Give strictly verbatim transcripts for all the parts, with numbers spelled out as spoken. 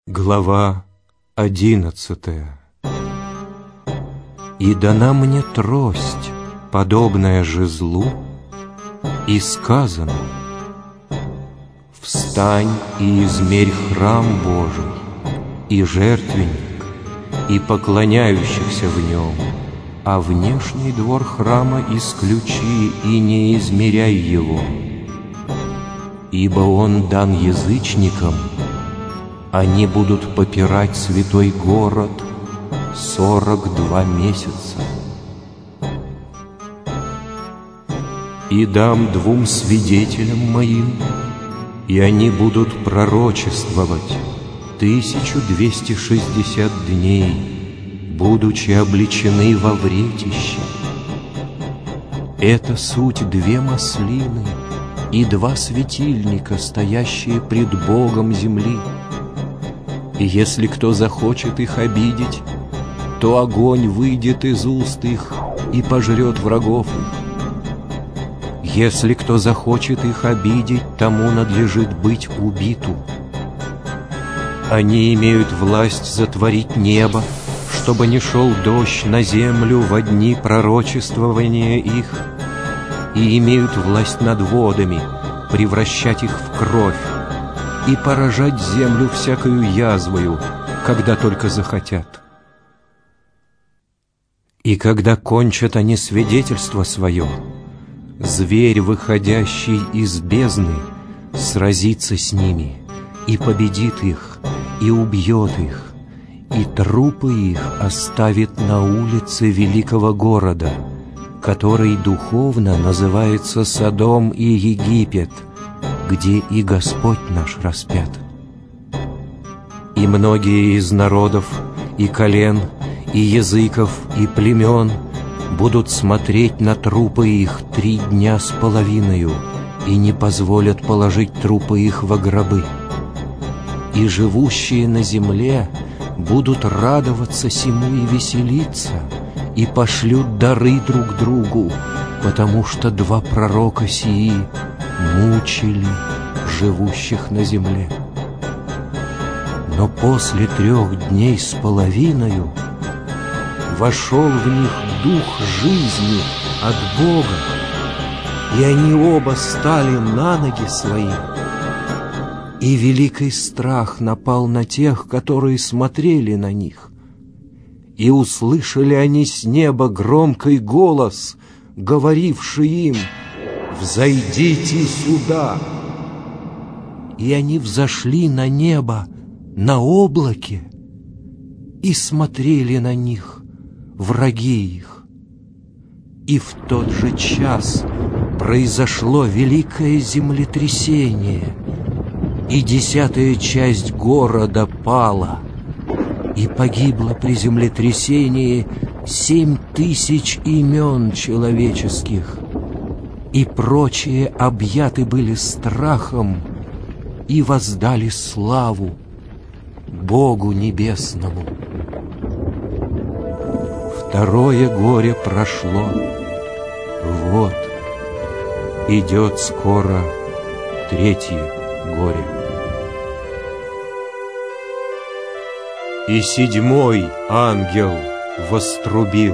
Глава одиннадцатая. И дана мне трость, подобная жезлу, и сказано: встань и измерь храм Божий, и жертвенник, и поклоняющихся в нем, а внешний двор храма исключи и не измеряй его, ибо он дан язычникам. Они будут попирать святой город сорок два месяца. И дам двум свидетелям моим, и они будут пророчествовать тысячу двести шестьдесят дней, будучи облечены во вретище. Это суть две маслины и два светильника, стоящие пред Богом земли. И если кто захочет их обидеть, то огонь выйдет из уст их и пожрет врагов их. Если кто захочет их обидеть, тому надлежит быть убиту. Они имеют власть затворить небо, чтобы не шел дождь на землю во дни пророчествования их, и имеют власть над водами, превращать их в кровь, и поражать землю всякою язвою, когда только захотят. И когда кончат они свидетельство свое, зверь, выходящий из бездны, сразится с ними, и победит их, и убьет их, и трупы их оставит на улице великого города, который духовно называется Содом и Египет, где и Господь наш распят. И многие из народов, и колен, и языков, и племен будут смотреть на трупы их три дня с половиною, и не позволят положить трупы их во гробы. И живущие на земле будут радоваться сему и веселиться, и пошлют дары друг другу, потому что два пророка сии мучили живущих на земле. Но после трех дней с половиною вошел в них дух жизни от Бога, и они оба стали на ноги свои. И великий страх напал на тех, которые смотрели на них. И услышали они с неба громкий голос, говоривший им: «Взойдите сюда!» И они взошли на небо на облаке и смотрели на них враги их. И в тот же час произошло великое землетрясение, и десятая часть города пала, и погибло при землетрясении семь тысяч имен человеческих, и прочие объяты были страхом и воздали славу Богу Небесному. Второе горе прошло. Вот идет скоро третье горе. И седьмой ангел вострубил,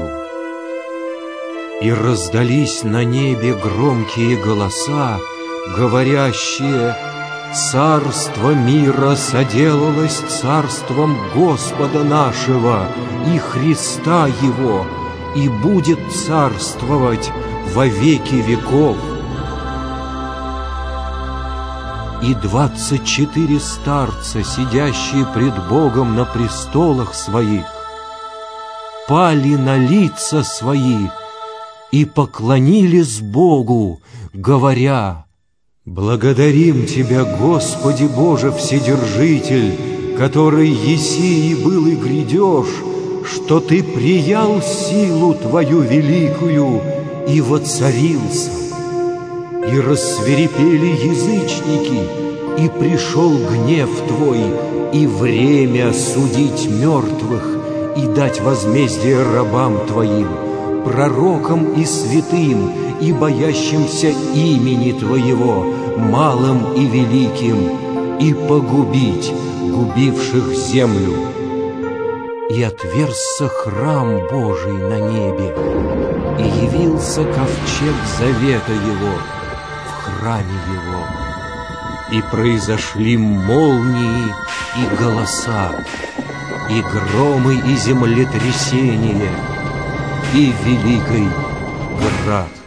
и раздались на небе громкие голоса, говорящие: «Царство мира соделалось царством Господа нашего и Христа Его, и будет царствовать во веки веков». И двадцать четыре старца, сидящие пред Богом на престолах своих, пали на лица свои и поклонились Богу, говоря: «Благодарим Тебя, Господи Боже Вседержитель, который еси и был и грядешь, что Ты приял силу Твою великую и воцарился. И рассвирепели язычники, и пришел гнев Твой, и время судить мертвых, и дать возмездие рабам Твоим, пророкам и святым, и боящимся имени Твоего, малым и великим, и погубить губивших землю. И отверзся храм Божий на небе, и явился ковчег завета Его в храме Его. И произошли молнии и голоса, и громы и землетрясения, и великий град.